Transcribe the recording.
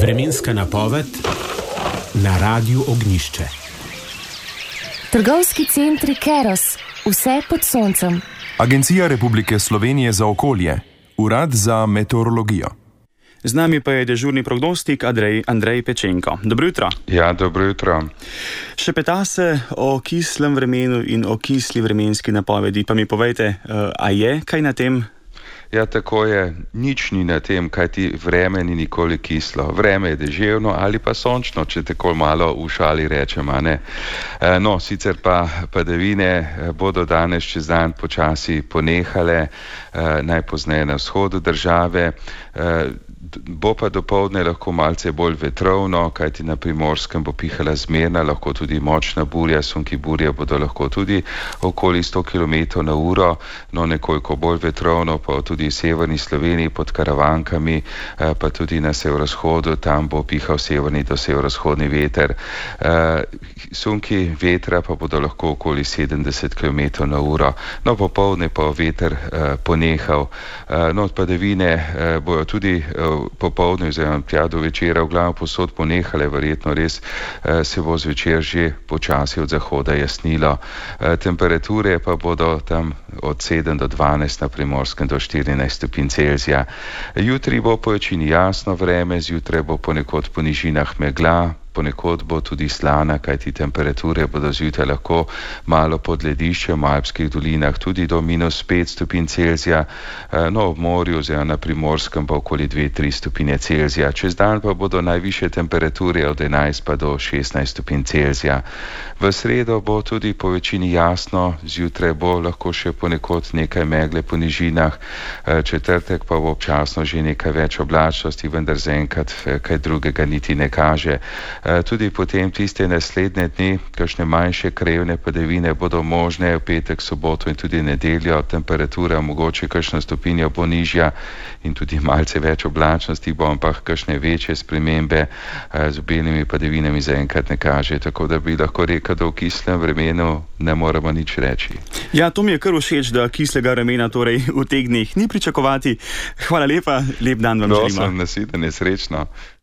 Vremenska napoved na Radiu Ognjišče. Trgovski centri Keros, vse pod soncem. Agencija Republike Slovenije za okolje, Urad za meteorologijo. Z nami pa je dežurni prognostik Andrej Pečenko. Dobro jutro. Ja, dobro jutro. Šepeta se o kislem vremenu in o kisli vremenski napovedi. Pa mi povejte, a je kaj na tem? Ja, tako je. Nič ni na tem, kajti vreme ni nikoli kislo. Vreme je deževno ali pa sončno, če tako malo v šali rečem, a ne. No, sicer pa padavine bodo danes čez dan počasi ponehale, najpozneje na vzhodu države. Bo pa dopoldne lahko malce bolj vetrovno, kajti na Primorskem bo pihala zmerna, lahko tudi močna burja, sunki burje bodo lahko tudi okoli 100 km na uro, no nekoliko bolj vetrovno pa tudi v severni Sloveniji pod Karavankami, pa tudi na severovzhodu, tam bo pihal severni do severovzhodni veter. Sunki vetra pa bodo lahko okoli 70 km na uro. No, popoldne pa veter ponehal. No, padavine bojo tudi popoldne oziroma tja do večera v glavnem posod ponehale, verjetno res se bo zvečer že počasi od zahoda jasnilo. Temperature pa bodo tam od 7 do 12 na Primorskem do 14 stopinj Celzija. Jutri bo po večini jasno vreme, zjutraj bo ponekod po nižinah megla, ponekod bo tudi slana, kajti temperature bodo zjutraj lahko malo pod lediščem v alpskih dolinah, tudi do -5 stopinj Celzija, no ob morju oziroma na Primorskem pa okoli 2-3 stopinje Celzija. Čez dan pa bodo najvišje temperature od 11 pa do 16 stopinj Celzija. V sredo bo tudi po večini jasno, zjutraj bo lahko še ponekod nekaj megle po nižinah, četrtek pa bo občasno že nekaj več oblačnosti, vendar zaenkrat kaj drugega niti ne kaže. Tudi potem tiste naslednje dni, kakšne manjše krajevne padavine bodo možne v petek, soboto in tudi nedeljo. Temperatura mogoče kakšno stopinjo bo nižja in tudi malce več oblačnosti bo, ampak kakšne večje spremembe z obilnimi padavinami zaenkrat ne kaže. Tako da bi lahko rekel, da v kislem vremenu ne moremo nič reči. Ja, to mi je kar všeč, da kislega vremena torej v teh dneh ni pričakovati. Hvala lepa, lep dan vam želimo. Prosim, nasvidenje, srečno.